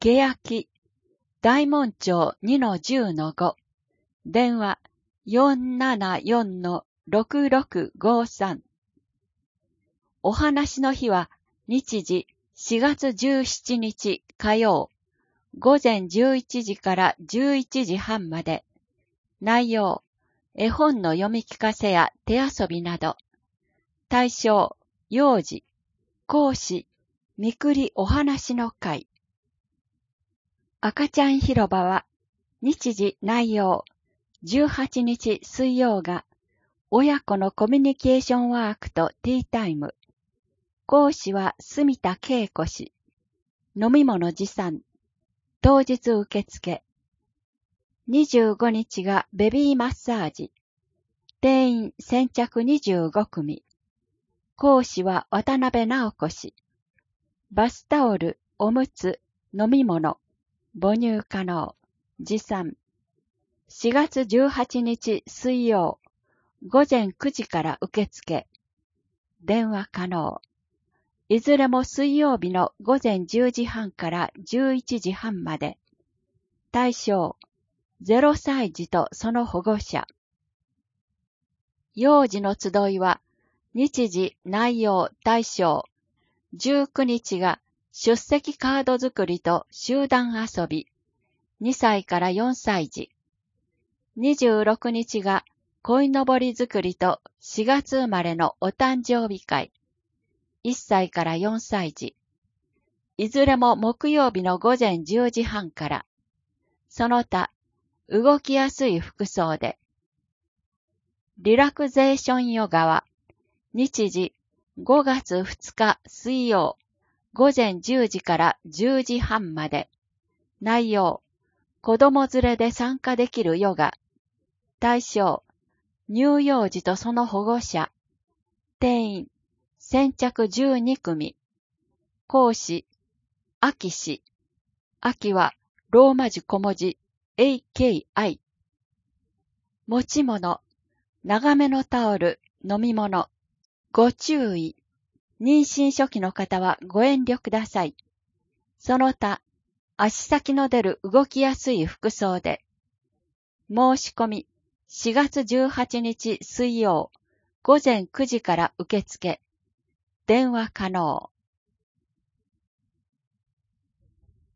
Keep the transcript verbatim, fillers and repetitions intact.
欅、大門町 にのじゅうのご、電話 よんななよんのろくろくごさん。お話の日は日時しがつじゅうしちにち火曜、午前じゅういちじからじゅういちじはんまで。内容、絵本の読み聞かせや手遊びなど。対象、幼児、講師、みくりお話の会。赤ちゃん広場は、日時内容、じゅうはちにち水曜が、親子のコミュニケーションワークとティータイム。講師は住田恵子氏。飲み物持参。当日受付。にじゅうごにちがベビーマッサージ。定員先着にじゅうごくみ。講師は渡辺直子氏。バスタオル、おむつ、飲み物、母乳可能、持参。しがつじゅうはちにち水曜、午前くじから受付。電話可能。いずれも水曜日の午前じゅうじはんからじゅういちじはんまで。対象、ゼロさいじとその保護者。幼児の集いは、日時、内容、対象。じゅうくにちが出席カード作りと集団遊び。にさいからよんさいじ。にじゅうろくにちが鯉のぼり作りとしがつ生まれのお誕生日会。いっさいからよんさいじ。いずれも木曜日の午前じゅうじはんから。その他、動きやすい服装で。リラクゼーションヨガは、日時ごがつふつか水曜、午前じゅうじからじゅうじはんまで。内容、子供連れで参加できるヨガ。対象、乳幼児とその保護者。定員、先着じゅうにくみ。講師、アキ氏。アキはローマ字小文字 エーケーアイ。持ち物、長めのタオル、飲み物。ご注意。妊娠初期の方はご遠慮ください。その他、足先の出る動きやすい服装で。申し込み、しがつじゅうはちにち水曜、午前くじから受付。電話可能。